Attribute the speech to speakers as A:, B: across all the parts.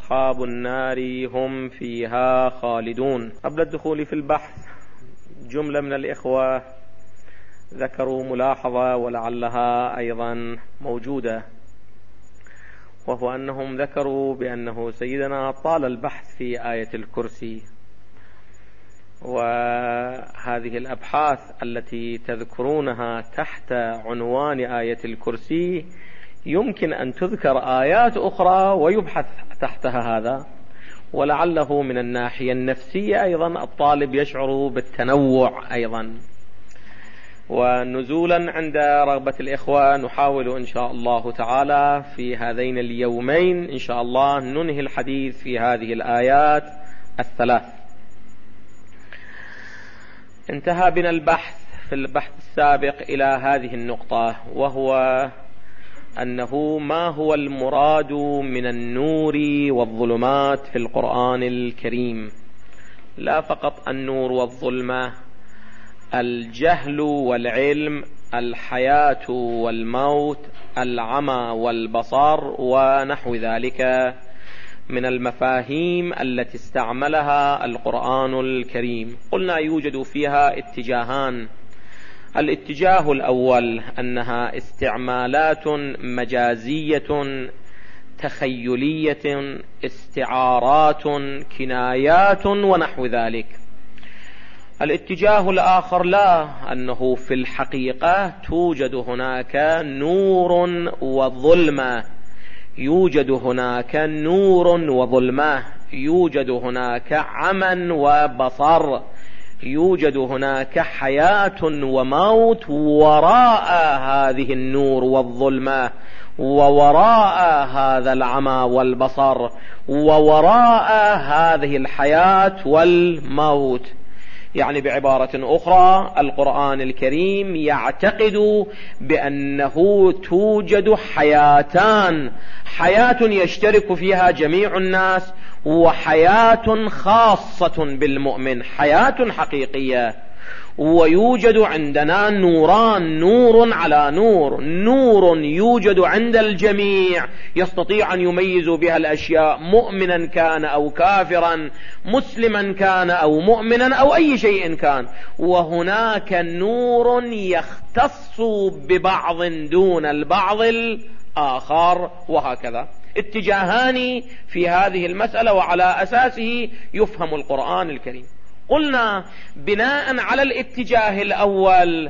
A: أصحاب النار هم فيها خالدون. قبل الدخول في البحث جملة من الإخوة ذكروا ملاحظة ولعلها أيضا موجودة، وهو أنهم ذكروا بأنه سيدنا طال البحث في آية الكرسي، وهذه الأبحاث التي تذكرونها تحت عنوان آية الكرسي يمكن أن تذكر آيات أخرى ويبحث تحتها هذا، ولعله من الناحية النفسية أيضا الطالب يشعر بالتنوع أيضا. ونزولا عند رغبة الإخوة نحاول إن شاء الله تعالى في هذين اليومين إن شاء الله ننهي الحديث في هذه الآيات الثلاث. انتهى بنا البحث في البحث السابق إلى هذه النقطة، وهو أنه ما هو المراد من النور والظلمات في القرآن الكريم. لا فقط النور والظلمة، الجهل والعلم، الحياة والموت، العمى والبصر ونحو ذلك من المفاهيم التي استعملها القرآن الكريم. قلنا يوجد فيها اتجاهان. الاتجاه الأول أنها استعمالات مجازية تخيلية، استعارات، كنايات ونحو ذلك. الاتجاه الآخر لا، أنه في الحقيقة توجد هناك نور وظلمة، يوجد هناك نور وظلمة، يوجد هناك عمى وبصر، يوجد هناك حياة وموت وراء هذه النور والظلمة، ووراء هذا العمى والبصر، ووراء هذه الحياة والموت. يعني بعبارة أخرى القرآن الكريم يعتقد بأنه توجد حياتان، حياة يشترك فيها جميع الناس، وحياة خاصة بالمؤمن، حياة حقيقية. ويوجد عندنا نوران، نور على نور، نور يوجد عند الجميع يستطيع أن يميزوا بها الأشياء، مؤمنا كان أو كافرا، مسلما كان أو مؤمنا أو أي شيء كان. وهناك نور يختص ببعض دون البعض الآخر، وهكذا اتجاهان في هذه المسألة، وعلى أساسه يفهم القرآن الكريم. قلنا بناء على الاتجاه الأول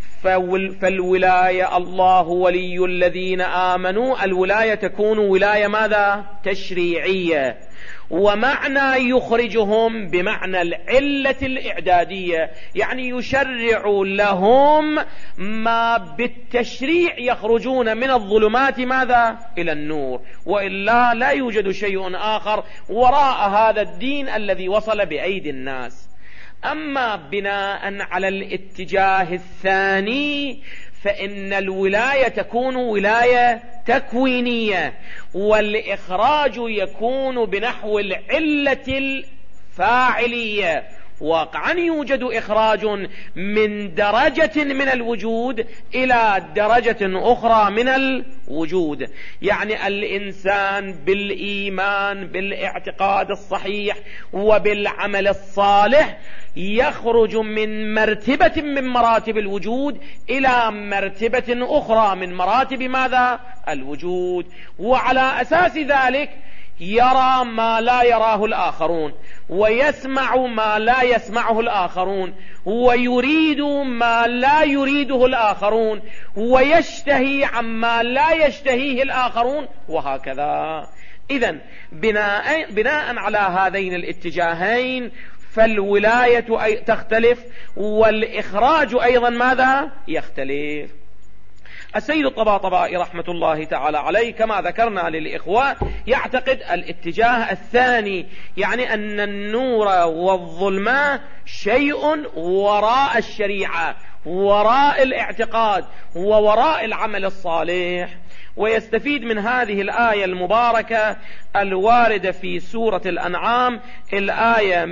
A: فالولاية الله ولي الذين آمنوا، الولاية تكون ولاية ماذا؟ تشريعية. ومعنى يخرجهم بمعنى العلة الإعدادية، يعني يشرع لهم ما بالتشريع يخرجون من الظلمات ماذا؟ إلى النور، وإلا لا يوجد شيء آخر وراء هذا الدين الذي وصل بأيدي الناس. أما بناء على الاتجاه الثاني فإن الولاية تكون ولاية تكوينية، والإخراج يكون بنحو العلة الفاعلية. واقعا يوجد إخراج من درجة من الوجود إلى درجة أخرى من الوجود. يعني الإنسان بالإيمان بالاعتقاد الصحيح وبالعمل الصالح يخرج من مرتبة من مراتب الوجود إلى مرتبة أخرى من مراتب ماذا؟ الوجود. وعلى أساس ذلك يرى ما لا يراه الآخرون، ويسمع ما لا يسمعه الآخرون، ويريد ما لا يريده الآخرون، ويشتهي عما لا يشتهيه الآخرون، وهكذا. إذن بناء على هذين الاتجاهين فالولاية تختلف، والإخراج أيضا ماذا؟ يختلف. السيد الطباطبائي رحمة الله تعالى عليه كما ذكرنا للإخوة يعتقد الاتجاه الثاني، يعني أن النور والظلمة شيء وراء الشريعة، وراء الاعتقاد، ووراء العمل الصالح. ويستفيد من هذه الآية المباركة الواردة في سورة الأنعام الآية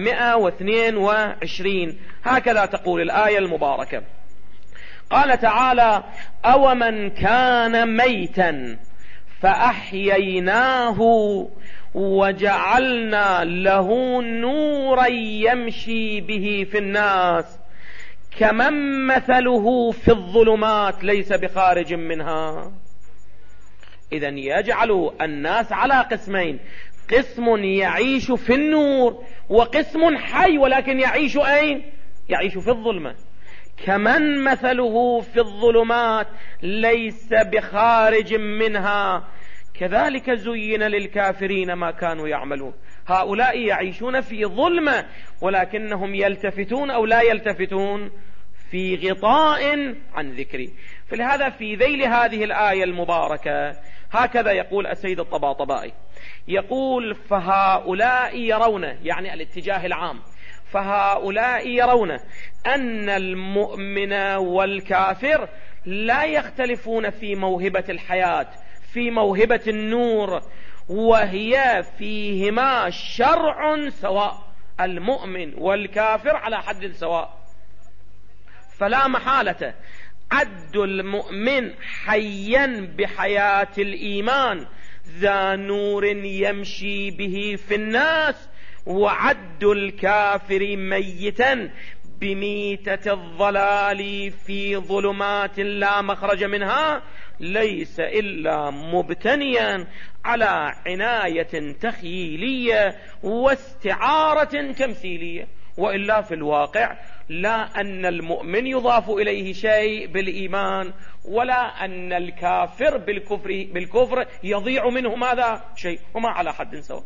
A: 122. هكذا تقول الآية المباركة: قال تعالى: أومن كان ميتا فأحييناه وجعلنا له نورا يمشي به في الناس كمن مثله في الظلمات ليس بخارج منها. إذن يجعل الناس على قسمين، قسم يعيش في النور وقسم حي ولكن يعيش أين؟ يعيش في الظلمة. كمن مثله في الظلمات ليس بخارج منها كذلك زين للكافرين ما كانوا يعملون. هؤلاء يعيشون في ظلمة ولكنهم يلتفتون أو لا يلتفتون في غطاء عن ذكري. فلهذا في ذيل هذه الآية المباركة هكذا يقول السيد الطباطبائي، يقول فهؤلاء يرون، يعني الاتجاه العام، فهؤلاء يرون أن المؤمن والكافر لا يختلفون في موهبة الحياة، في موهبة النور، وهي فيهما شرع سواء، المؤمن والكافر على حد سواء. فلا محالة عد المؤمن حيا بحياة الإيمان ذا نور يمشي به في الناس، وعد الكافر ميتا بميتة الضلال في ظلمات لا مخرج منها ليس إلا مبتنيا على عناية تخيلية واستعارة تمثيلية. وإلا في الواقع لا أن المؤمن يضاف إليه شيء بالإيمان، ولا أن الكافر بالكفر يضيع منه ماذا شيء، هما على حد سواء.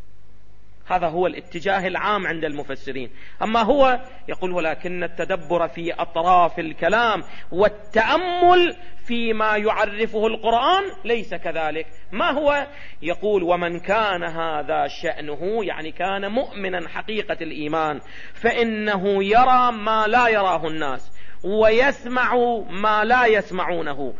A: هذا هو الاتجاه العام عند المفسرين. أما هو يقول ولكن التدبر في أطراف الكلام والتأمل فيما يعرفه القرآن ليس كذلك. ما هو؟ يقول ومن كان هذا شأنه، يعني كان مؤمنا حقيقة الإيمان، فإنه يرى ما لا يراه الناس، ويسمع ما لا يسمعونه،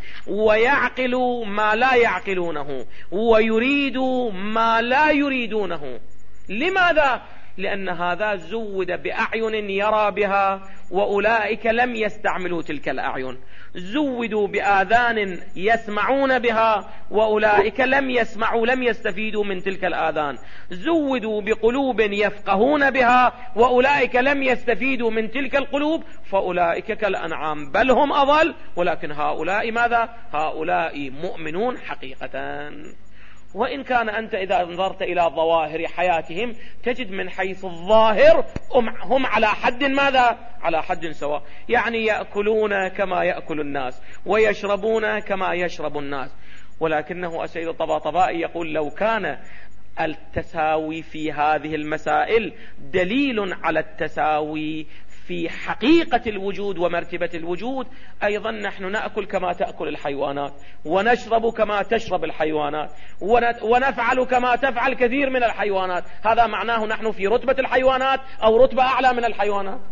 A: ويعقل ما لا يعقلونه، ويريد ما لا يريدونه. لماذا؟ لأن هذا زود بأعين يرى بها، وأولئك لم يستعملوا تلك الأعين. زودوا بآذان يسمعون بها، وأولئك لم يسمعوا، لم يستفيدوا من تلك الآذان. زودوا بقلوب يفقهون بها، وأولئك لم يستفيدوا من تلك القلوب، فأولئك كالأنعام بل هم أضل. ولكن هؤلاء ماذا؟ هؤلاء مؤمنون حقيقة. وإن كان أنت إذا نظرت إلى ظواهر حياتهم تجد من حيث الظاهر هم على حد ماذا؟ على حد سواء، يعني يأكلون كما يأكل الناس، ويشربون كما يشرب الناس. ولكنه السيد الطباطبائي يقول لو كان التساوي في هذه المسائل دليل على التساوي في حقيقة الوجود ومرتبة الوجود، أيضا نحن نأكل كما تأكل الحيوانات، ونشرب كما تشرب الحيوانات، ونفعل كما تفعل كثير من الحيوانات. هذا معناه نحن في رتبة الحيوانات أو رتبة أعلى من الحيوانات.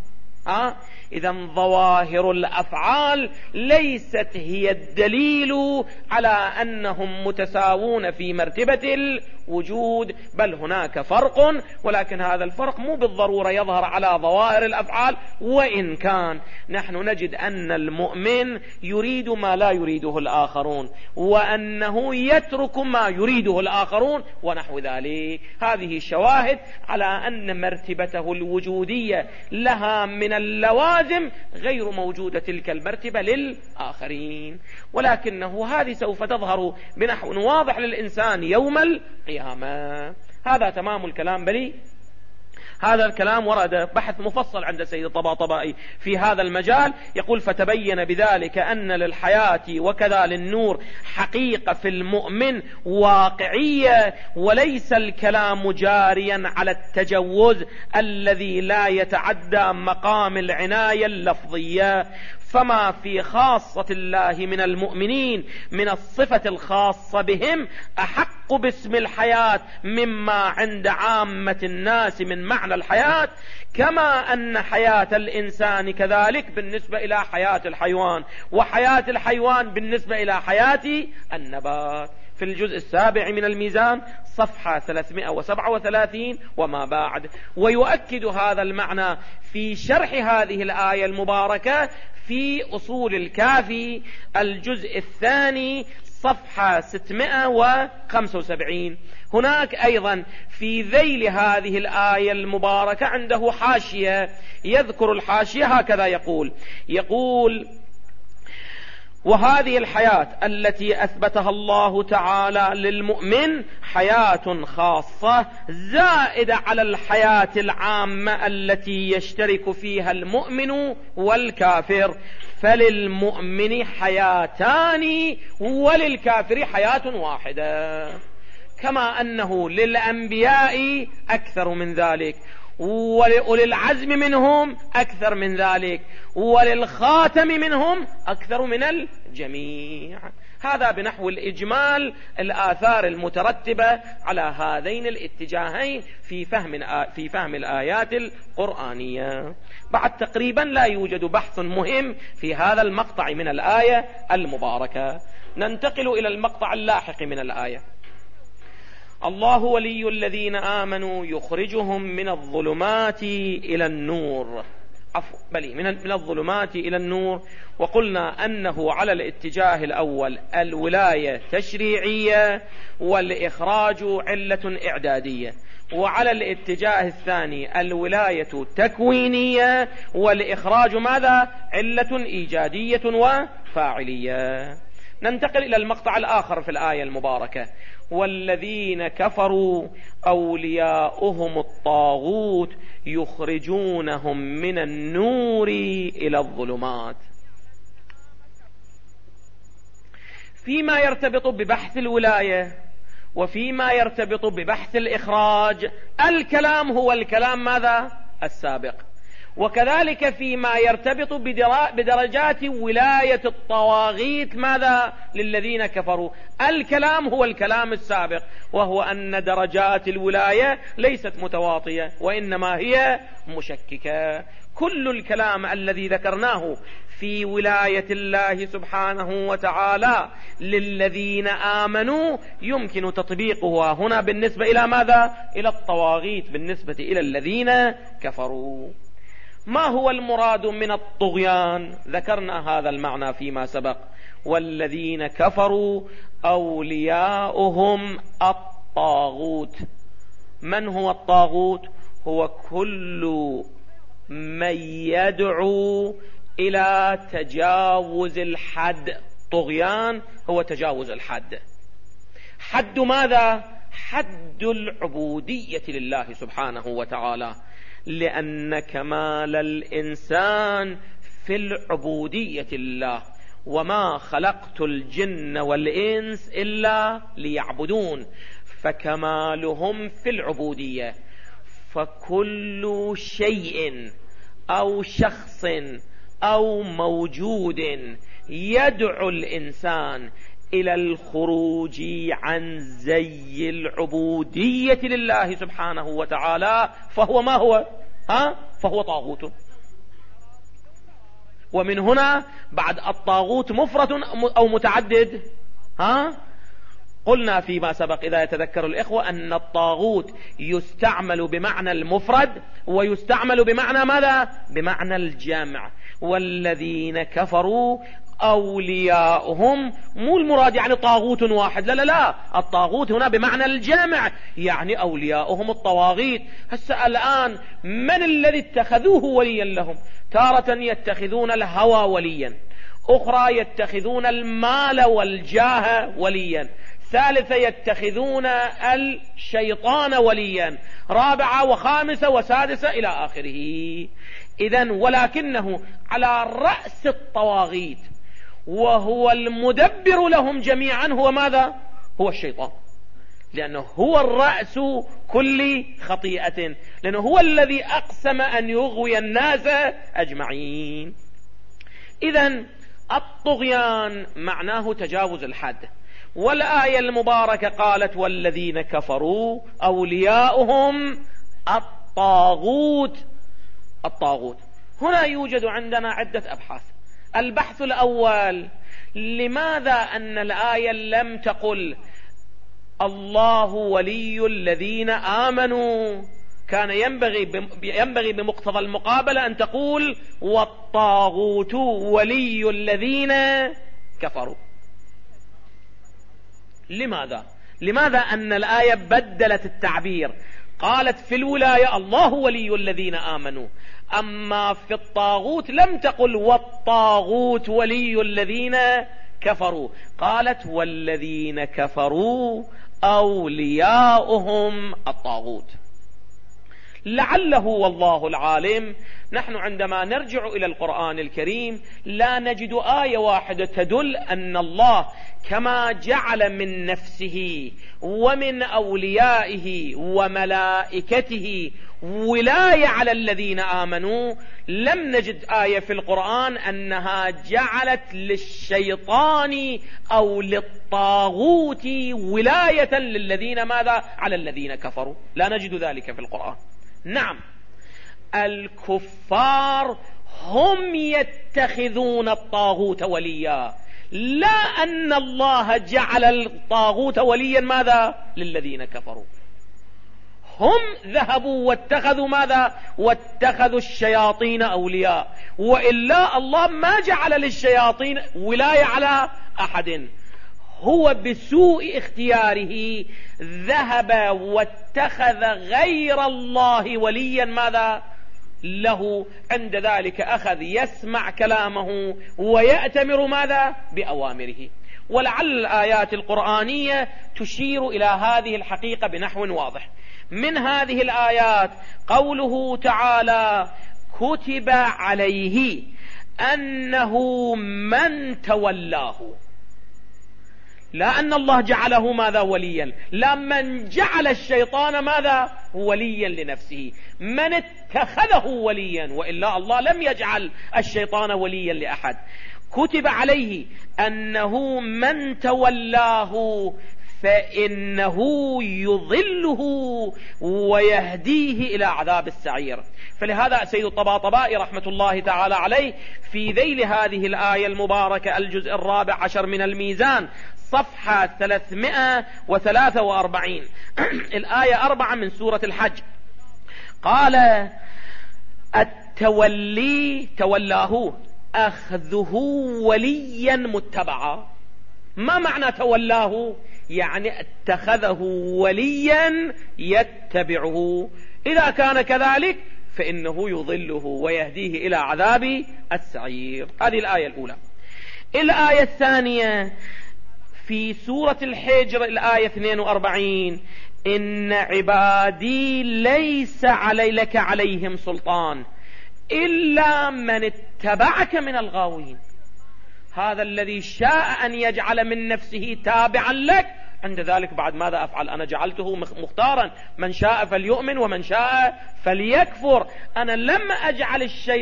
A: إذن ظواهر الأفعال ليست هي الدليل على أنهم متساوون في مرتبة الوجود، بل هناك فرق، ولكن هذا الفرق مو بالضرورة يظهر على ظواهر الأفعال. وإن كان نحن نجد أن المؤمن يريد ما لا يريده الآخرون، وأنه يترك ما يريده الآخرون ونحو ذلك. هذه شواهد على أن مرتبته الوجودية لها من اللوازم غير موجودة تلك المرتبة للآخرين. ولكنه هذه سوف تظهر بنحو واضح للإنسان يوم القيامة. هذا تمام الكلام. بلي هذا الكلام ورد بحث مفصل عند السيد الطباطبائي في هذا المجال. يقول فتبين بذلك أن للحياة وكذا للنور حقيقة في المؤمن واقعية، وليس الكلام جاريا على التجوز الذي لا يتعدى مقام العناية اللفظية. فما في خاصة الله من المؤمنين من الصفة الخاصة بهم أحق باسم الحياة مما عند عامة الناس من معنى الحياة، كما أن حياة الإنسان كذلك بالنسبة إلى حياة الحيوان، وحياة الحيوان بالنسبة إلى حياة النبات. في الجزء السابع من الميزان صفحة 337 وما بعد. ويؤكد هذا المعنى في شرح هذه الآية المباركة في أصول الكافي الجزء الثاني صفحة 675. هناك أيضا في ذيل هذه الآية المباركة عنده حاشية، يذكر الحاشية هكذا يقول: وهذه الحياة التي أثبتها الله تعالى للمؤمن حياة خاصة زائدة على الحياة العامة التي يشترك فيها المؤمن والكافر، فللمؤمن حياتان وللكافر حياة واحدة، كما أنه للأنبياء أكثر من ذلك، ولأولي العزم منهم أكثر من ذلك، وللخاتم منهم أكثر من الجميع. هذا بنحو الإجمال الآثار المترتبة على هذين الاتجاهين في فهم الآيات القرآنية. بعد تقريبا لا يوجد بحث مهم في هذا المقطع من الآية المباركة. ننتقل إلى المقطع اللاحق من الآية: الله ولي الذين آمنوا يخرجهم من الظلمات إلى النور، من الظلمات إلى النور. وقلنا أنه على الاتجاه الأول الولاية تشريعية والإخراج علة إعدادية، وعلى الاتجاه الثاني الولاية تكوينية والإخراج ماذا؟ علة إيجادية وفاعلية. ننتقل إلى المقطع الآخر في الآية المباركة: والذين كفروا أولياؤهم الطاغوت يخرجونهم من النور إلى الظلمات. فيما يرتبط ببحث الولاية وفيما يرتبط ببحث الإخراج الكلام هو الكلام ماذا؟ السابق. وكذلك فيما يرتبط بدرجات ولاية الطواغيت ماذا؟ للذين كفروا الكلام هو الكلام السابق، وهو أن درجات الولاية ليست متواطية وإنما هي مشككة. كل الكلام الذي ذكرناه في ولاية الله سبحانه وتعالى للذين آمنوا يمكن تطبيقها هنا بالنسبة إلى ماذا؟ إلى الطواغيت بالنسبة إلى الذين كفروا. ما هو المراد من الطغيان؟ ذكرنا هذا المعنى فيما سبق: والذين كفروا أولياؤهم الطاغوت. من هو الطاغوت؟ هو كل من يدعو إلى تجاوز الحد. طغيان هو تجاوز الحد. حد ماذا؟ حد العبودية لله سبحانه وتعالى، لأن كمال الإنسان في العبودية لله. وما خلقت الجن والإنس إلا ليعبدون، فكمالهم في العبودية. فكل شيء أو شخص أو موجود يدعو الإنسان إلى الخروج عن زي العبودية لله سبحانه وتعالى فهو ما هو؟ فهو طاغوت. ومن هنا بعد الطاغوت مفرد أو متعدد؟ قلنا فيما سبق إذا يتذكر الإخوة أن الطاغوت يستعمل بمعنى المفرد ويستعمل بمعنى ماذا؟ بمعنى الجمع. والذين كفروا أولياؤهم، مو المراد يعني طاغوت واحد، لا، الطاغوت هنا بمعنى الجمع، يعني أولياؤهم الطواغيت. هسه الآن من الذي اتخذوه وليا لهم؟ تارة يتخذون الهوى وليا، أخرى يتخذون المال والجاه وليا، ثالثة يتخذون الشيطان وليا، رابعة وخامسة وسادسة إلى آخره. إذن ولكنه على رأس الطواغيت وهو المدبر لهم جميعا هو ماذا؟ هو الشيطان، لأنه هو الرأس كل خطيئة، لأنه هو الذي أقسم أن يغوي الناس أجمعين. إذن الطغيان معناه تجاوز الحد. والآية المباركة قالت: والذين كفروا أولياؤهم الطاغوت. الطاغوت هنا يوجد عندنا عدة أبحاث. البحث الأول: لماذا أن الآية لم تقل الله ولي الذين آمنوا؟ كان ينبغي بمقتضى المقابلة أن تقول والطاغوت ولي الذين كفروا. لماذا أن الآية بدلت التعبير؟ قالت في الولاية الله ولي الذين آمنوا، أما في الطاغوت لم تقل والطاغوت ولي الذين كفروا، قالت والذين كفروا أولياؤهم الطاغوت. لعله والله العالم نحن عندما نرجع إلى القرآن الكريم لا نجد آية واحدة تدل أن الله كما جعل من نفسه ومن أوليائه وملائكته ولاية على الذين آمنوا، لم نجد آية في القرآن أنها جعلت للشيطان أو للطاغوت ولاية للذين ماذا؟ على الذين كفروا، لا نجد ذلك في القرآن. نعم، الكفار هم يتخذون الطاغوت وليا، لا أن الله جعل الطاغوت وليا ماذا؟ للذين كفروا. هم ذهبوا واتخذوا ماذا؟ واتخذوا الشياطين أولياء، وإلا الله ما جعل للشياطين ولاية على أحد، هو بسوء اختياره ذهب واتخذ غير الله وليا ماذا؟ له. عند ذلك أخذ يسمع كلامه ويأتمر ماذا؟ بأوامره. ولعل الآيات القرآنية تشير إلى هذه الحقيقة بنحو واضح. من هذه الآيات قوله تعالى كتب عليه أنه من تولاه، لا أن الله جعله ماذا؟ وليا، لا، من جعل الشيطان ماذا؟ وليا لنفسه، من اتخذه وليا، وإلا الله لم يجعل الشيطان وليا لأحد. كتب عليه أنه من تولاه فإنه يضله ويهديه إلى عذاب السعير. فلهذا سيد الطباطبائي رحمة الله تعالى عليه في ذيل هذه الآية المباركة الجزء 14 من الميزان صفحة 343 الآية 4 من سورة الحج قال التولي تولاه أخذه وليا متبعا. ما معنى تولاه؟ يعني اتخذه وليا يتبعه، إذا كان كذلك فإنه يضله ويهديه إلى عذاب السعير. هذه الآية الأولى. الآية الثانية في سورة الحجر الآية 42 إن عبادي ليس لك عليهم سلطان إلا من اتبعك من الغاوين. هذا الذي شاء أن يجعل من نفسه تابعا لك، عند ذلك بعد ماذا أفعل؟ أنا جعلته مختارا، من شاء فليؤمن ومن شاء فليكفر. أنا لم أجعل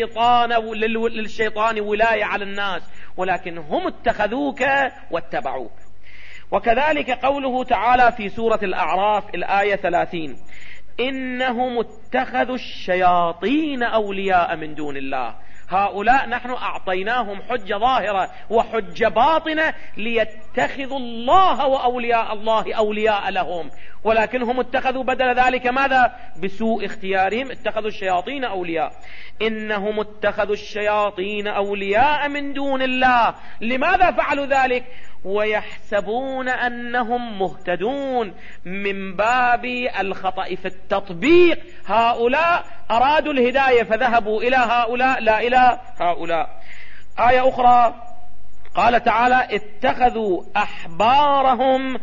A: للشيطان ولاية على الناس، ولكن هم اتخذوك واتبعوك. وكذلك قوله تعالى في سورة الأعراف الآية 30 إنهم اتخذوا الشياطين أولياء من دون الله. هؤلاء نحن أعطيناهم حجة ظاهرة وحجة باطنة ليتخذوا الله وأولياء الله أولياء لهم، ولكنهم اتخذوا بدل ذلك ماذا؟ بسوء اختيارهم اتخذوا الشياطين أولياء. إنهم اتخذوا الشياطين أولياء من دون الله. لماذا فعلوا ذلك؟ ويحسبون أنهم مهتدون، من باب الخطأ في التطبيق. هؤلاء أرادوا الهداية فذهبوا إلى هؤلاء لا إلى هؤلاء. آية أخرى قال تعالى اتخذوا أحبارهم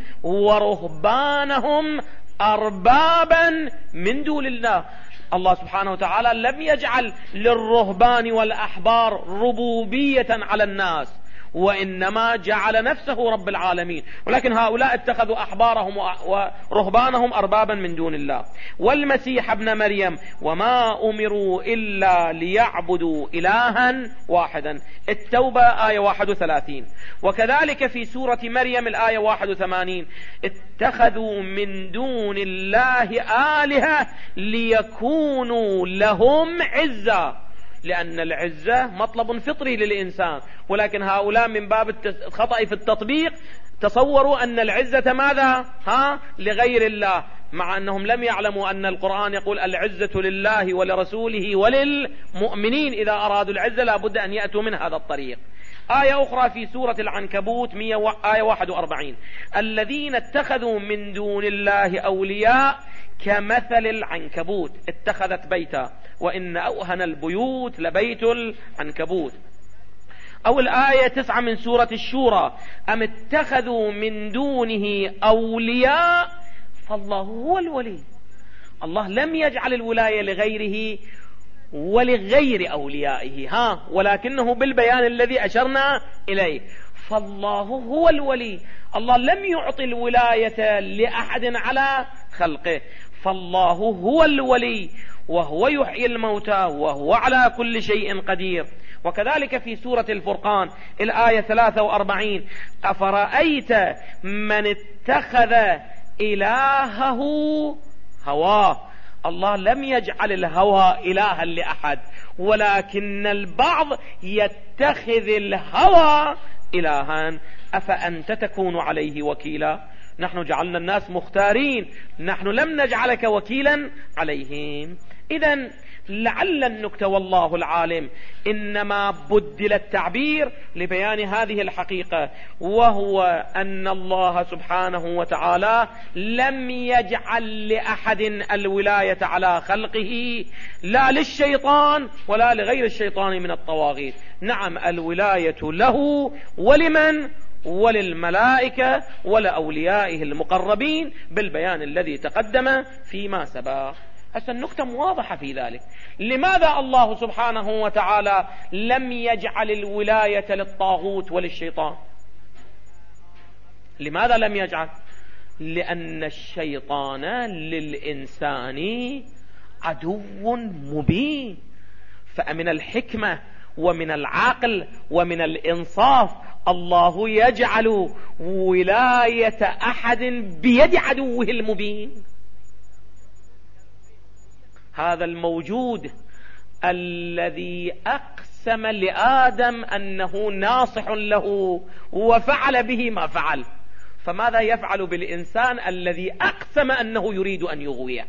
A: ورهبانهم أربابا من دون الله. الله سبحانه وتعالى لم يجعل للرهبان والأحبار ربوبية على الناس، وإنما جعل نفسه رب العالمين، ولكن هؤلاء اتخذوا أحبارهم ورهبانهم أربابا من دون الله. والمسيح ابن مريم وما أمروا إلا ليعبدوا إلها واحدا. التوبة آية 31. وكذلك في سورة مريم الآية 81 اتخذوا من دون الله آلهة ليكونوا لهم عزا، لأن العزة مطلب فطري للإنسان، ولكن هؤلاء من باب الخطأ في التطبيق تصوروا أن العزة ماذا؟ لغير الله، مع أنهم لم يعلموا أن القرآن يقول العزة لله ولرسوله وللمؤمنين، إذا أرادوا العزة لا بد أن يأتوا من هذا الطريق. آية أخرى في سورة العنكبوت آية 41: الذين اتخذوا من دون الله أولياء كمثل العنكبوت اتخذت بيتا وإن أوهن البيوت لبيت العنكبوت. أو الآية 9 من سورة الشورى: أم اتخذوا من دونه أولياء فالله هو الولي. الله لم يجعل الولاية لغيره ولغير أوليائه، ولكنه بالبيان الذي أشرنا إليه، فالله هو الولي. الله لم يعطي الولاية لأحد على خلقه، فالله هو الولي وهو يحيي الموتى وهو على كل شيء قدير. وكذلك في سورة الفرقان الآية 43: أفرأيت من اتخذ إلهه هواه. الله لم يجعل الهوى إلها لأحد، ولكن البعض يتخذ الهوى إلها. أفأنت تكون عليه وكيلا؟ نحن جعلنا الناس مختارين، نحن لم نجعلك وكيلا عليهم. إذن لعل النكتة والله العالم إنما بدل التعبير لبيان هذه الحقيقة، وهو أن الله سبحانه وتعالى لم يجعل لأحد الولاية على خلقه، لا للشيطان ولا لغير الشيطان من الطواغيت. نعم، الولاية له ولمن؟ وللملائكة ولأوليائه المقربين بالبيان الذي تقدم فيما سبق. النكتة واضحة في ذلك. لماذا الله سبحانه وتعالى لم يجعل الولاية للطاغوت وللشيطان؟ لماذا لم يجعل؟ لأن الشيطان للإنسان عدو مبين، فمن الحكمة ومن العقل ومن الإنصاف الله يجعل ولاية أحد بيد عدوه المبين. هذا الموجود الذي أقسم لآدم أنه ناصح له وفعل به ما فعل، فماذا يفعل بالإنسان الذي أقسم أنه يريد أن يغويه؟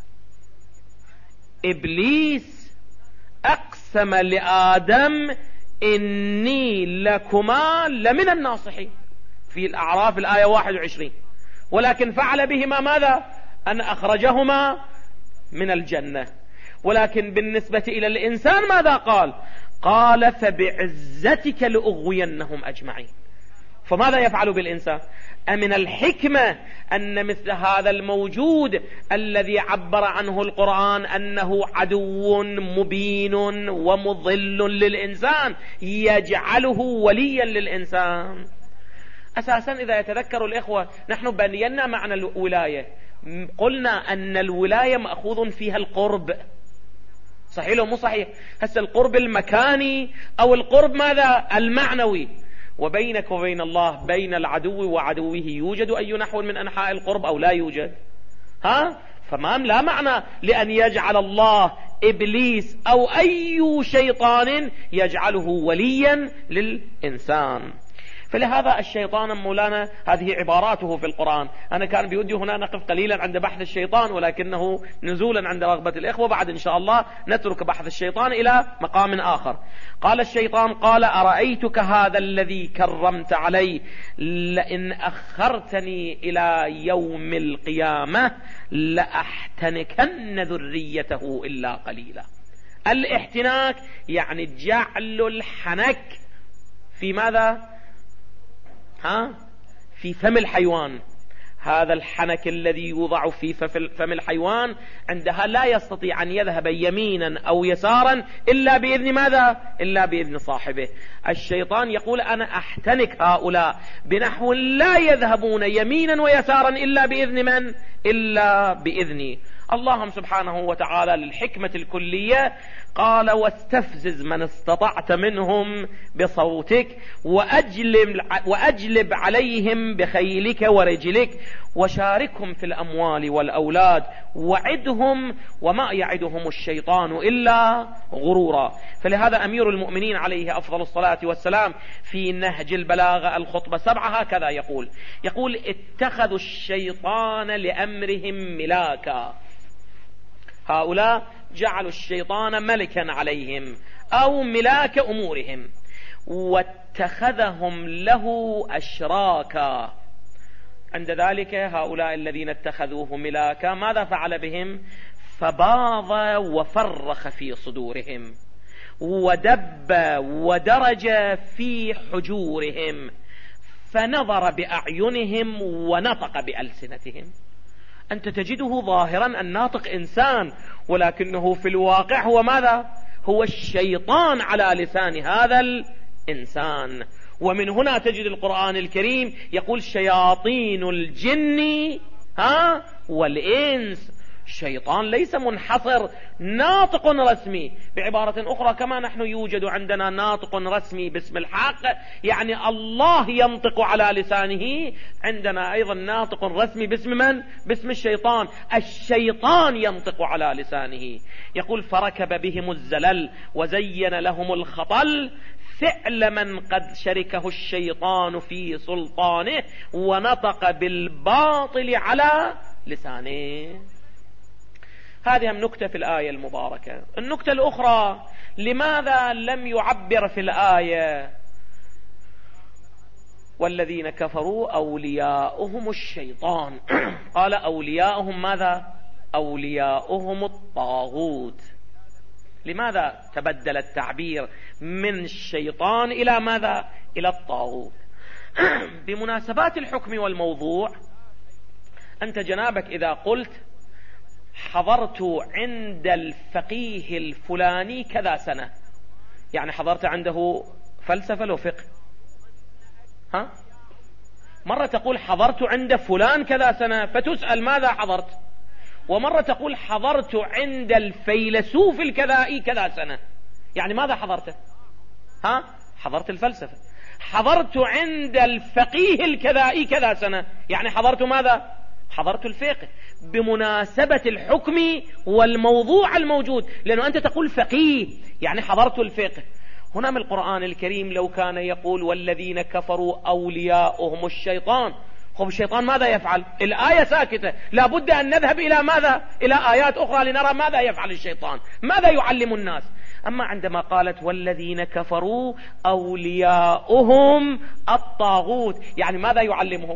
A: إبليس أقسم لآدم إني لكما لمن الناصحين في الأعراف الآية 21، ولكن فعل بهما ماذا؟ أن أخرجهما من الجنة. ولكن بالنسبة إلى الإنسان ماذا قال؟ قال فبعزتك لأغوينهم أجمعين. فماذا يفعل بالإنسان؟ أمن الحكمة أن مثل هذا الموجود الذي عبر عنه القرآن أنه عدو مبين ومضل للإنسان يجعله وليا للإنسان. أساسا إذا يتذكر الإخوة نحن بينا معنى الولاية، قلنا أن الولاية مأخوذ فيها القرب، صحيح لو مو صحيح؟ هسه القرب المكاني أو القرب ماذا؟ المعنوي. وبينك وبين الله بين العدو وعدوه يوجد أي نحو من أنحاء القرب أو لا يوجد؟ لا معنى لأن يجعل الله إبليس أو أي شيطان يجعله وليا للإنسان. فلهذا الشيطان مولانا هذه عباراته في القرآن. أنا كان بودي هنا نقف قليلا عند بحث الشيطان، ولكنه نزولا عند رغبة الإخوة بعد إن شاء الله نترك بحث الشيطان إلى مقام آخر. قال الشيطان: قال أرأيتك هذا الذي كرمت عليه لئن أخرتني إلى يوم القيامة لأحتنكن ذريته إلا قليلا. الاحتناك يعني جعل الحنك في ماذا؟ في فم الحيوان. هذا الحنك الذي يوضع في فم الحيوان عندها لا يستطيع أن يذهب يمينا أو يسارا إلا بإذن ماذا؟ إلا بإذن صاحبه. الشيطان يقول أنا أحتنك هؤلاء بنحو لا يذهبون يمينا ويسارا إلا بإذن من؟ إلا بإذني. اللهم سبحانه وتعالى للحكمة الكلية قال: واستفزز من استطعت منهم بصوتك وأجلب عليهم بخيلك ورجلك وشاركهم في الأموال والأولاد وعدهم وما يعدهم الشيطان إلا غرورا. فلهذا أمير المؤمنين عليه أفضل الصلاة والسلام في نهج البلاغة الخطبة 7 هكذا يقول: اتخذوا الشيطان لأمرهم ملاكا. هؤلاء جعلوا الشيطان ملكا عليهم أو ملاك أمورهم، واتخذهم له أشراكا. عند ذلك هؤلاء الذين اتخذوه ملاكا ماذا فعل بهم؟ فباض وفرخ في صدورهم، ودب ودرج في حجورهم، فنظر بأعينهم ونطق بألسنتهم. أنت تجده ظاهرا الناطق إنسان، ولكنه في الواقع هو ماذا؟ هو الشيطان على لسان هذا الإنسان. ومن هنا تجد القرآن الكريم يقول شياطين الجن والإنس. الشيطان ليس منحصر ناطق رسمي. بعبارة أخرى، كما نحن يوجد عندنا ناطق رسمي باسم الحق، يعني الله ينطق على لسانه، عندنا أيضا ناطق رسمي باسم من؟ باسم الشيطان. الشيطان ينطق على لسانه. يقول فركب بهم الزلل وزين لهم الخطل، فعل من قد شركه الشيطان في سلطانه، ونطق بالباطل على لسانه. هذه نكتة في الآية المباركة. النكتة الأخرى، لماذا لم يعبر في الآية والذين كفروا أولياؤهم الشيطان؟ قال أولياؤهم ماذا؟ أولياؤهم الطاغوت. لماذا تبدل التعبير من الشيطان إلى ماذا؟ إلى الطاغوت. بمناسبات الحكم والموضوع، أنت جنابك إذا قلت حضرت عند الفقيه الفلاني كذا سنة، يعني حضرت عنده فلسفة لو فقه. مرة تقول حضرت عند فلان كذا سنة فتسأل ماذا حضرت، ومرة تقول حضرت عند الفيلسوف الكذائي كذا سنة، يعني ماذا حضرت؟ حضرت الفلسفة. حضرت عند الفقيه الكذائي كذا سنة، يعني حضرت ماذا؟ حضرت الفقه. بمناسبة الحكم والموضوع الموجود، لأنه أنت تقول فقيه يعني حضرت الفقه. هنا من القرآن الكريم لو كان يقول والذين كفروا أولياؤهم الشيطان، خب الشيطان ماذا يفعل؟ الآية ساكتة، لابد أن نذهب إلى ماذا؟ إلى آيات أخرى لنرى ماذا يفعل الشيطان، ماذا يعلم الناس. أما عندما قالت والذين كفروا أولياؤهم الطاغوت، يعني ماذا يعلمهم؟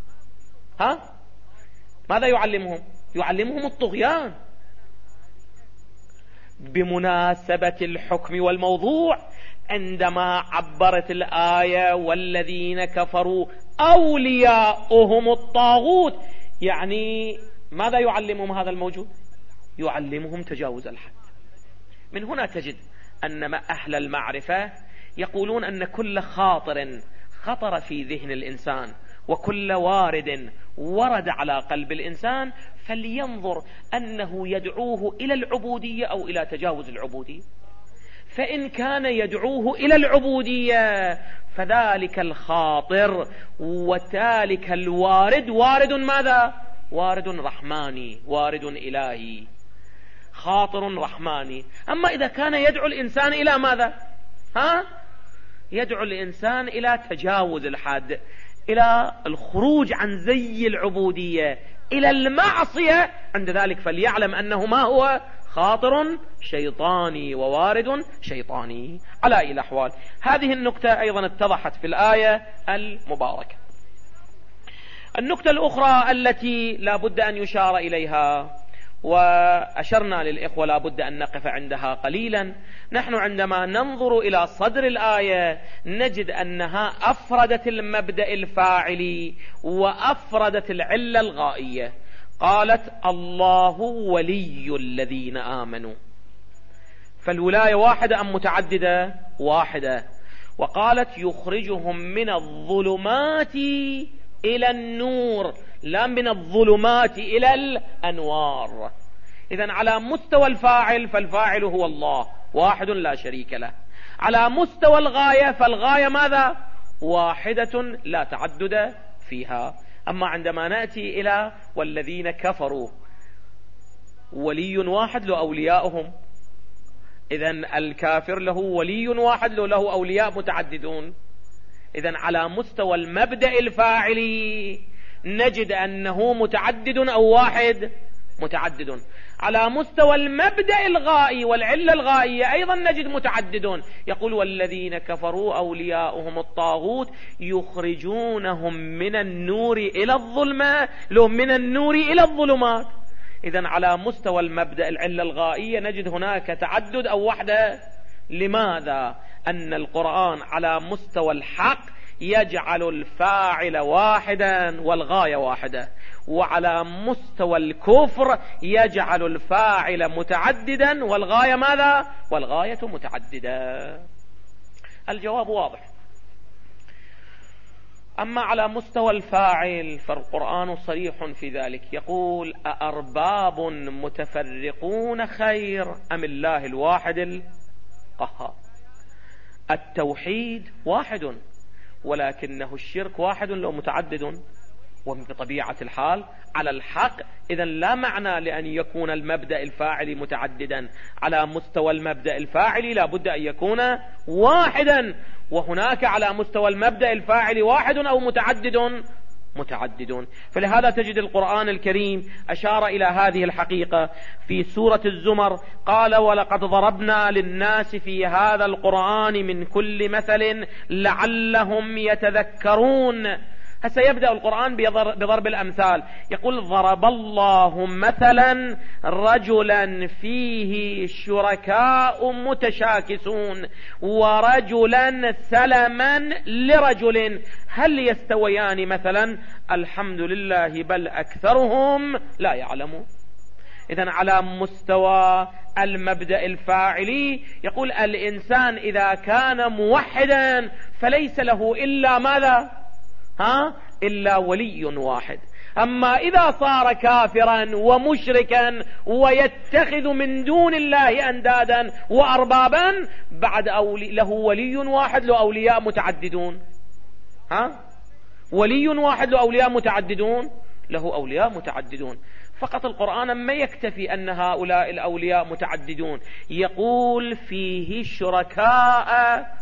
A: ماذا يعلمهم؟ يعلمهم الطغيان. بمناسبة الحكم والموضوع، عندما عبرت الآية والذين كفروا أولياؤهم الطاغوت، يعني ماذا يعلمهم هذا الموجود؟ يعلمهم تجاوز الحد. من هنا تجد أن أهل المعرفة يقولون أن كل خاطر خطر في ذهن الإنسان وكل وارد ورد على قلب الإنسان فلينظر أنه يدعوه إلى العبودية أو إلى تجاوز العبودية. فإن كان يدعوه إلى العبودية فذلك الخاطر وذلك الوارد وارد ماذا؟ وارد رحماني، وارد إلهي، خاطر رحماني. أما إذا كان يدعو الإنسان إلى ماذا؟ يدعو الإنسان إلى تجاوز الحد، إلى الخروج عن زي العبودية، إلى المعصية، عند ذلك فليعلم أنه ما هو؟ خاطر شيطاني ووارد شيطاني على أي الأحوال. هذه النكتة أيضا اتضحت في الآية المباركة. النكتة الأخرى التي لا بد أن يشار إليها، وأشرنا للإخوة لا بد أن نقف عندها قليلا، نحن عندما ننظر إلى صدر الآية نجد أنها أفردت المبدأ الفاعلي وأفردت العلة الغائية. قالت الله ولي الذين آمنوا، فالولاية واحدة أم متعددة؟ واحدة. وقالت يخرجهم من الظلمات إلى النور، لا من الظلمات إلى الأنوار. إذن على مستوى الفاعل فالفاعل هو الله واحد لا شريك له. على مستوى الغاية فالغاية ماذا؟ واحدة لا تعدد فيها. أما عندما نأتي إلى والذين كفروا، ولي واحد له أولياؤهم، إذن الكافر له ولي واحد له أولياء متعددون. إذن على مستوى المبدأ الفاعلي نجد أنه متعدد أو واحد؟ متعدد. على مستوى المبدأ الغائي والعلة الغائية أيضا نجد متعددون. يقول والذين كفروا أولياؤهم الطاغوت يخرجونهم من النور إلى الظلمات، لهم من النور إلى الظلمات. إذن على مستوى المبدأ العلة الغائية نجد هناك تعدد أو وحدة. لماذا؟ أن القرآن على مستوى الحق يجعل الفاعل واحدا والغاية واحدة، وعلى مستوى الكفر يجعل الفاعل متعددا والغاية ماذا؟ والغاية متعددة. الجواب واضح. أما على مستوى الفاعل فالقرآن صريح في ذلك، يقول أأرباب متفرقون خير أم الله الواحد القهار. التوحيد واحد ولكنه الشرك واحد لو متعدد، وبطبيعة الحال على الحق إذن لا معنى لأن يكون المبدأ الفاعلي متعددا. على مستوى المبدأ الفاعلي لا بد أن يكون واحدا، وهناك على مستوى المبدأ الفاعلي واحد أو متعددون. فلهذا تجد القرآن الكريم أشار إلى هذه الحقيقة في سورة الزمر، قال ولقد ضربنا للناس في هذا القرآن من كل مثل لعلهم يتذكرون. هسه يبدأ القرآن بضرب الأمثال، يقول ضرب الله مثلا رجلا فيه شركاء متشاكسون ورجلا سلما لرجل هل يستويان مثلا؟ الحمد لله بل أكثرهم لا يعلمون. إذن على مستوى المبدأ الفاعلي يقول الإنسان إذا كان موحدا فليس له إلا ماذا؟ إلا ولي واحد. أما إذا صار كافرا ومشركا ويتخذ من دون الله أندادا وأربابا بعد له ولي واحد له أولياء متعددون. ولي واحد له أولياء متعددون، له أولياء متعددون. فقط القرآن ما يكتفي أن هؤلاء الأولياء متعددون، يقول فيه شركاء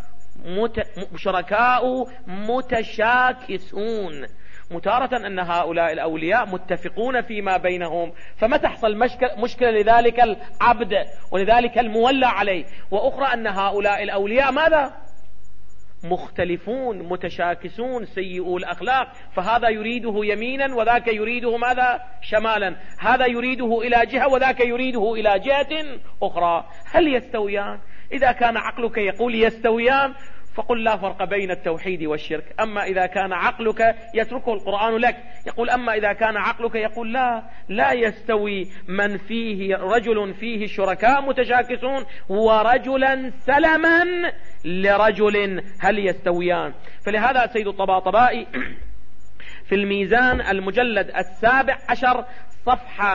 A: متشاكسون. متارة أن هؤلاء الأولياء متفقون فيما بينهم فما تحصل مشكلة لذلك العبد ولذلك المولى عليه، وأخرى أن هؤلاء الأولياء ماذا؟ مختلفون متشاكسون سيئو الأخلاق، فهذا يريده يمينا وذاك يريده ماذا؟ شمالا، هذا يريده إلى جهة وذاك يريده إلى جهة أخرى. هل يستويان؟ إذا كان عقلك يقول يستويان فقل لا فرق بين التوحيد والشرك. أما إذا كان عقلك يتركه القرآن لك، يقول أما إذا كان عقلك يقول لا يستوي من فيه رجل فيه شركاء متشاكسون ورجلا سلما لرجل هل يستويان. فلهذا سيد الطباطبائي في الميزان المجلد 17 صفحة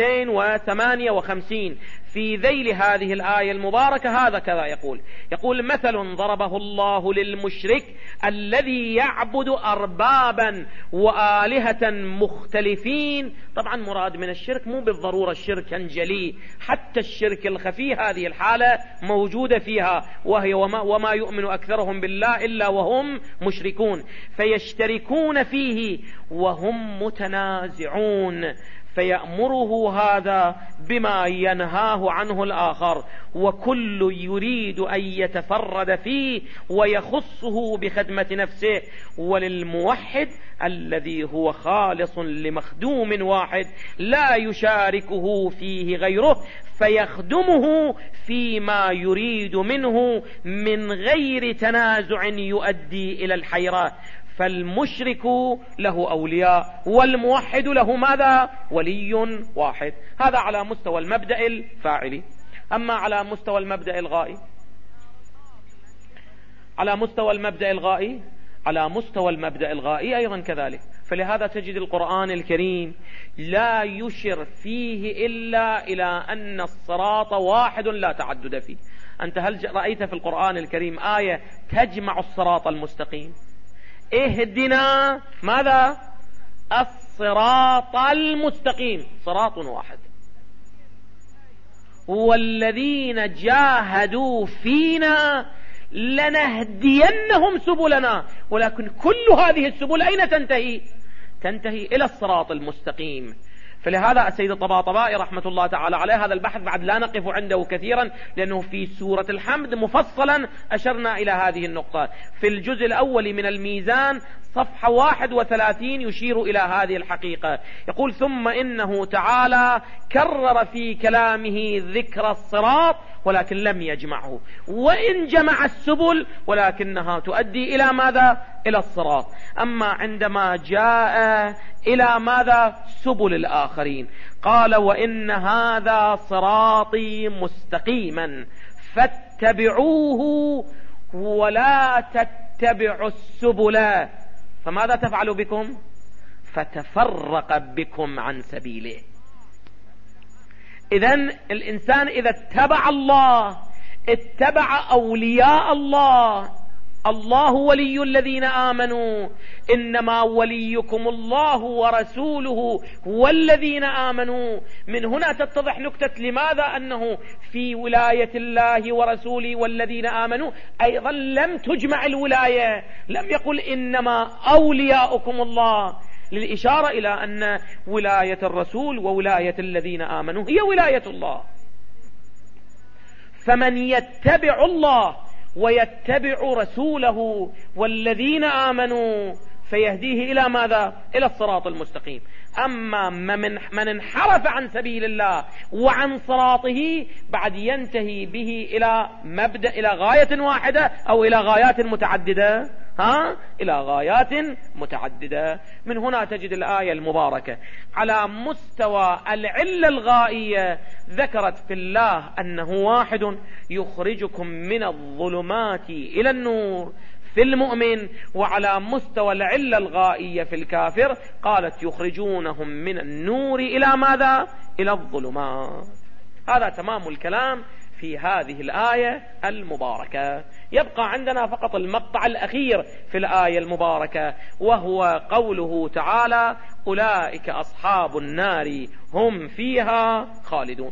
A: 258 في ذيل هذه الآية المباركة هذا كذا يقول مثل ضربه الله للمشرك الذي يعبد أربابا وآلهة مختلفين. طبعا مراد من الشرك مو بالضرورة الشرك جلي، حتى الشرك الخفي هذه الحالة موجودة فيها، وهي وما يؤمن أكثرهم بالله إلا وهم مشركون، فيشتركون فيه وهم متنازعون، فيأمره هذا بما ينهاه عنه الآخر، وكل يريد أن يتفرد فيه ويخصه بخدمة نفسه. وللموحد الذي هو خالص لمخدوم واحد لا يشاركه فيه غيره فيخدمه فيما يريد منه من غير تنازع يؤدي إلى الحيرة. فالمشرك له أولياء والموحد له ماذا؟ ولي واحد. هذا على مستوى المبدأ الفاعلي. أما على مستوى المبدأ الغائي، على مستوى المبدأ الغائي أيضا كذلك. فلهذا تجد القرآن الكريم لا يشر فيه إلا إلى أن الصراط واحد لا تعدد فيه. أنت هل رأيت في القرآن الكريم آية تجمع الصراط المستقيم؟ اهدنا ماذا؟ الصراط المستقيم، صراط واحد. والذين جاهدوا فينا لنهدينهم سبلنا. ولكن كل هذه السبل أين تنتهي؟ تنتهي إلى الصراط المستقيم. فلهذا السيد الطباطبائي رحمة الله تعالى عليه هذا البحث بعد لا نقف عنده كثيرا، لأنه في سورة الحمد مفصلا أشرنا إلى هذه النقطة في الجزء الأول من الميزان صفحة 31 يشير إلى هذه الحقيقة. يقول: ثم إنه تعالى كرر في كلامه ذكر الصراط ولكن لم يجمعه، وإن جمع السبل ولكنها تؤدي إلى ماذا؟ إلى الصراط. أما عندما جاء إلى ماذا؟ سبل الآخرين، قال: وإن هذا صراطي مستقيما فاتبعوه ولا تتبعوا السبل فماذا تفعل بكم؟ فتفرق بكم عن سبيله. إذن الإنسان إذا اتبع الله اتبع أولياء الله. الله ولي الذين آمنوا، إنما وليكم الله ورسوله والذين آمنوا. من هنا تتضح نكتة لماذا أنه في ولاية الله ورسوله والذين آمنوا أيضا لم تجمع الولاية، لم يقل إنما أولياؤكم الله، للإشارة إلى أن ولاية الرسول وولاية الذين آمنوا هي ولاية الله. فمن يتبع الله ويتبع رسوله والذين آمنوا فيهديه إلى ماذا؟ إلى الصراط المستقيم. أما من انحرف عن سبيل الله وعن صراطه بعد ينتهي به إلى مبدأ، إلى غاية واحدة أو إلى غايات متعددة، إلى غايات متعددة. من هنا تجد الآية المباركة على مستوى العلة الغائية ذكرت في الله أنه واحد يخرجكم من الظلمات إلى النور في المؤمن، وعلى مستوى العلة الغائية في الكافر قالت يخرجونهم من النور إلى ماذا؟ إلى الظلمات. هذا تمام الكلام في هذه الآية المباركة. يبقى عندنا فقط المقطع الأخير في الآية المباركة، وهو قوله تعالى: أولئك أصحاب النار هم فيها خالدون.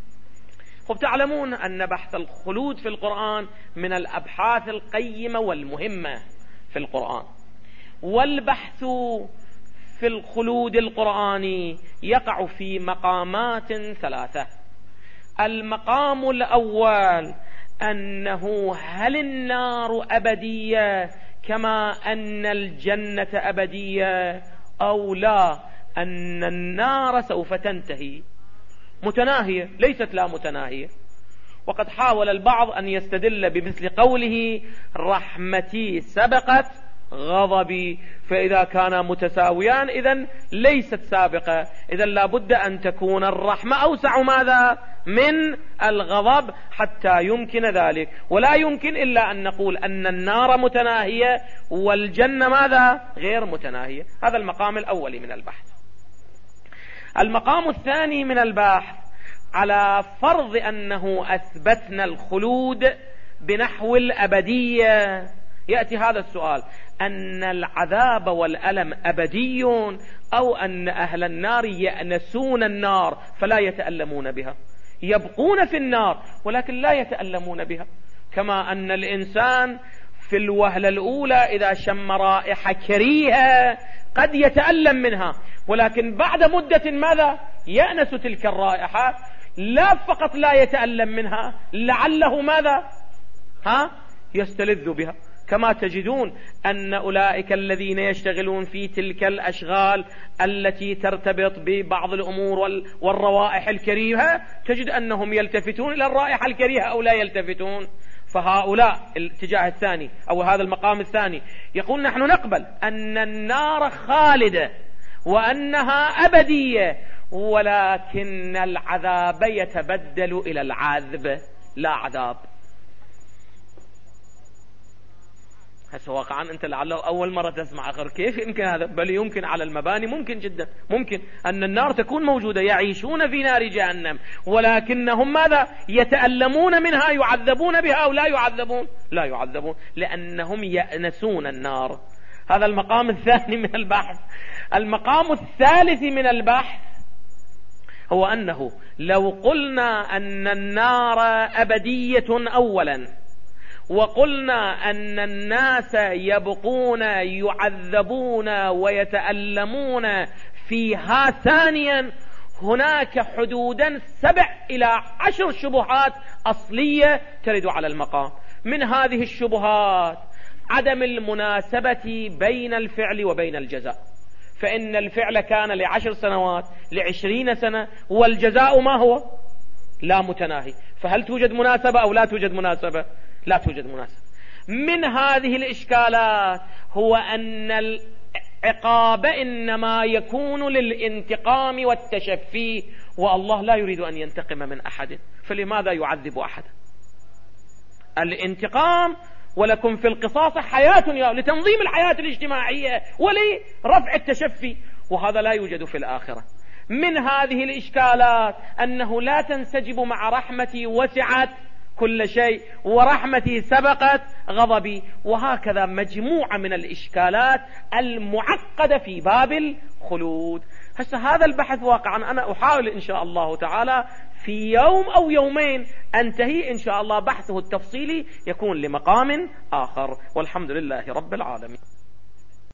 A: تعلمون أن بحث الخلود في القرآن من الأبحاث القيمة والمهمة في القرآن، والبحث في الخلود القرآني يقع في مقامات ثلاثة. المقام الأول أنه هل النار أبدية كما أن الجنة أبدية أو لا، أن النار سوف تنتهي، متناهية ليست لا متناهية. وقد حاول البعض أن يستدل بمثل قوله: رحمتي سبقت غضبي، فإذا كانا متساويان إذن ليست سابقة، إذن لابد أن تكون الرحمة أوسع ماذا؟ من الغضب حتى يمكن ذلك، ولا يمكن إلا أن نقول أن النار متناهية والجنة ماذا؟ غير متناهية. هذا المقام الأول من البحث. المقام الثاني من البحث على فرض أنه أثبتنا الخلود بنحو الأبدية، يأتي هذا السؤال: أن العذاب والألم أبدي أو أن أهل النار يأنسون النار فلا يتألمون بها، يبقون في النار ولكن لا يتألمون بها، كما أن الإنسان في الوهلة الأولى إذا شم رائحة كريهة قد يتألم منها، ولكن بعد مدة ماذا؟ يأنس تلك الرائحة، لا فقط لا يتألم منها، لعله ماذا؟ يستلذ بها. كما تجدون أن أولئك الذين يشتغلون في تلك الأشغال التي ترتبط ببعض الأمور والروائح الكريهة، تجد أنهم يلتفتون إلى الرائحة الكريهة أو لا يلتفتون. فهؤلاء الاتجاه الثاني أو هذا المقام الثاني يقول: نحن نقبل أن النار خالدة وأنها أبدية، ولكن العذاب يتبدل إلى العذب لا عذاب. هسه واقعا أنت لعله أول مرة تسمع آخر كيف يمكن هذا؟ بل يمكن على المباني، ممكن جدا، ممكن أن النار تكون موجودة، يعيشون في نار جهنم ولكنهم ماذا؟ يتألمون منها، يعذبون بها أو لا يعذبون؟ لا يعذبون، لأنهم يأنسون النار. هذا المقام الثاني من البحث. المقام الثالث من البحث هو أنه لو قلنا أن النار أبدية أولا، وقلنا أن الناس يبقون يعذبون ويتألمون فيها ثانيا، هناك حدودا 7 إلى 10 شبهات أصلية ترد على المقام. من هذه الشبهات عدم المناسبة بين الفعل وبين الجزاء، فإن الفعل كان ل10 سنوات ل20 سنة، والجزاء ما هو؟ لا متناهي. فهل توجد مناسبة أو لا توجد مناسبة؟ لا توجد مناسبة. من هذه الإشكالات هو أن العقاب إنما يكون للانتقام والتشفي، والله لا يريد أن ينتقم من أحد، فلماذا يعذب أحد؟ الانتقام ولكم في القصاص حياة، لتنظيم الحياة الاجتماعية ولرفع التشفي، وهذا لا يوجد في الآخرة. من هذه الإشكالات أنه لا تنسجب مع رحمتي وسعت كل شيء ورحمتي سبقت غضبي، وهكذا مجموعة من الإشكالات المعقدة في باب الخلود. هذا البحث واقعا أنا أحاول إن شاء الله تعالى في يوم أو يومين أنتهي إن شاء الله بحثه التفصيلي، يكون لمقام آخر، والحمد لله رب العالمين.